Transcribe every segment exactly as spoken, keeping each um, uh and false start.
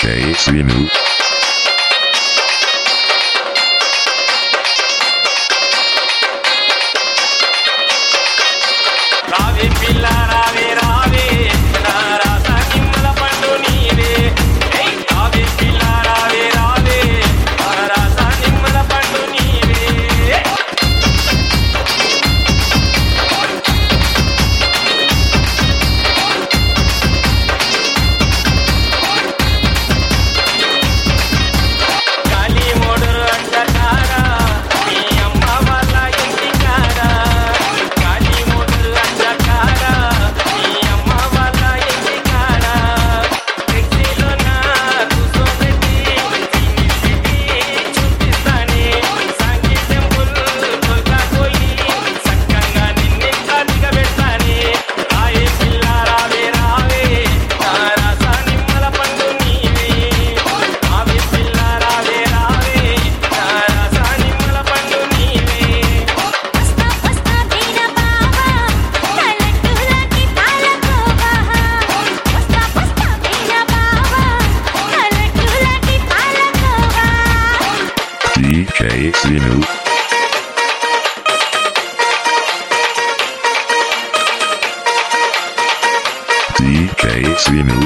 D J Sinu. Ravi Pilla Ravi Ravi Narasa Nimala Pandu Nive Hey Ravi Pilla Ravi Ravi Narasa Nimala Pandu Nive Kali Modu Antakara Mi Amma Valla Intikara Kali Modu Antakara Mi Amma Valla Intikara Exilo na Kusometi Siniti Chupistani Sangi Temple Kolka Koi Sakkanga Ninni Kadiga Bettani Raye Pilla Ravi Ravi Narasa Nimala Pandu Nive Ravi Pilla Ravi Ravi Narasa Nimala Pandu Nive వస్తా వస్తా వీర బావా కలట్టులకి పాలకోవా వస్తా వస్తా వీర బావా కలట్టులకి palkova D J Sinu. D J Sinu.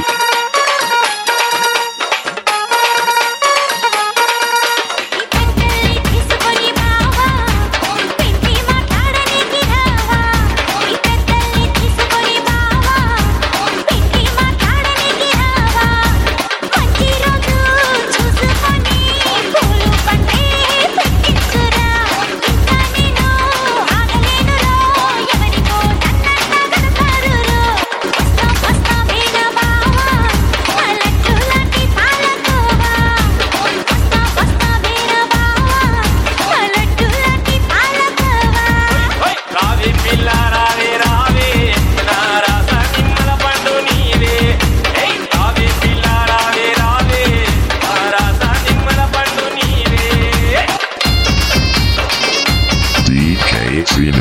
ఈ పెద్దల్ని తీసుకొని బావా పెంటి మాట్లాడనికి రావా ఈ పెద్దల్ని తీసుకొని బావా పెంటి మాట్లాడనికి రావా మంచి రోజు చూసుకొని పూలు పండే పెట్టించురా ఇంకా నేను ఆగలేనురో ఎవరికో నన్నంట గడతారురో వస్తా వస్తా వీణ బావా కలట్టులకి పాలకోవా వస్తా వస్తా వీణ బావా కలట్టులకి పాలకోవా Hey Ravi Pilla Ravi Ravi Narasa Nimala Pandu Nive Hey Ravi Pilla Ravi Ravi Narasa Nimala Pandu Nive D J Sinu.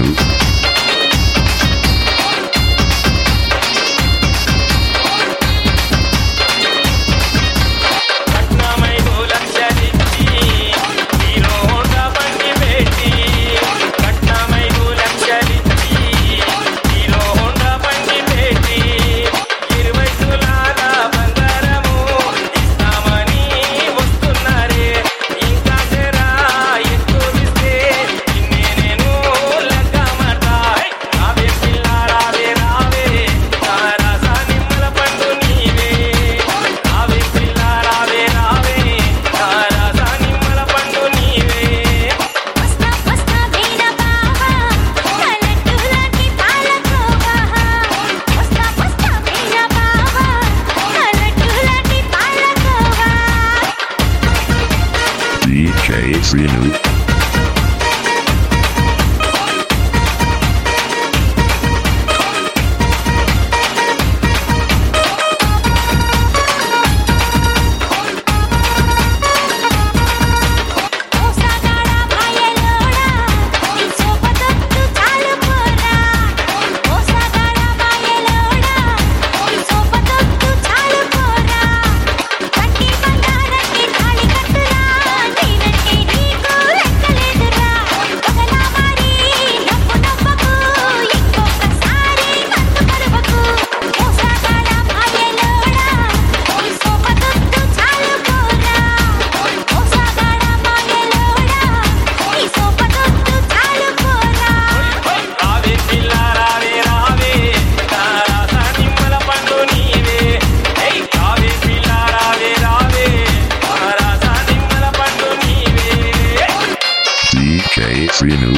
పట్నమై లక్షలిచ్చి హీరో హోండా బండి పెట్టి పట్నమై లక్షలిచ్చి హీరో హోండా బండి పెట్టి ఇరవై తులాల బంగారము ఇస్తామని వస్తున్నారే ఇంకా జరా ఎక్కువిస్తే నిన్నే నేను లగ్గమాట రావే పిల్ల రావే రావే నారాసా నిమ్మల పండు నీవే రావే పిల్ల రావే రావే నారాసా నిమ్మల పండు నీవే వస్తా వస్తా వీణ బావా కలట్టులకి పాలకోవా వస్తా వస్తా వీణ బావా కలట్టులకి పాలకోవా D J Sinu. ఓసాగాడ భాయలోడా నీ సోపతొత్తు చాలు పోరా ఓసాగాడ భాయలోడా నీ సోపతొత్తు చాలు పోరా కంటి బంగారాన్ని తాళి కట్టురా నేనంటే నీకు లెక్కలేదురా ఒకలా మారి నవ్వు నవ్వకు ఇంకొకసారి మత్తు పరువకు ఓసాగాడ భాయలోడా నీ సోపతొత్తు చాలు పోరా ఓసాగాడ భాయలోడా నీ సోపతొత్తు చాలు పోరా రావే పిల్ల రావే రావే నారాసా నిమ్మల పండు నీవే హే రావే పిల్ల రావే రావే నారాసా నిమ్మల పండు నీవే D J Sinu.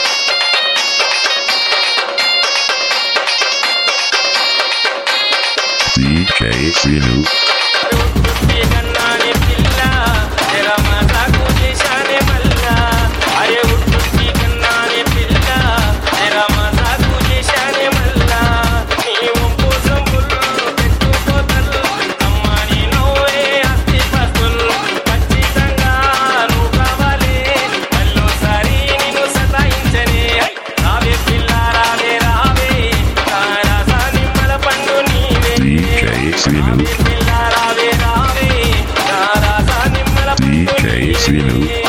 D J Sinu. ఉట్టుట్టి కన్నాని పిల్ల తెరమసాకు చేశానే మల్లా అరే ఉట్టుట్టి కన్నాని పిల్ల తెరమసాకు చేశానే మల్లా నీ వంపు సొంపులు పెట్టుకోతలు అమ్మని నోరే ఆస్తి పస్తులు ఖచ్చితంగా నువ్వు కావాలి మళ్ళోసారి నిన్ను సతాయించనే రావే పిల్ల రావే రావే నారాసా నిమ్మల పండు నీవే D J Sinu. పిల్ల రావే రావే Srinu.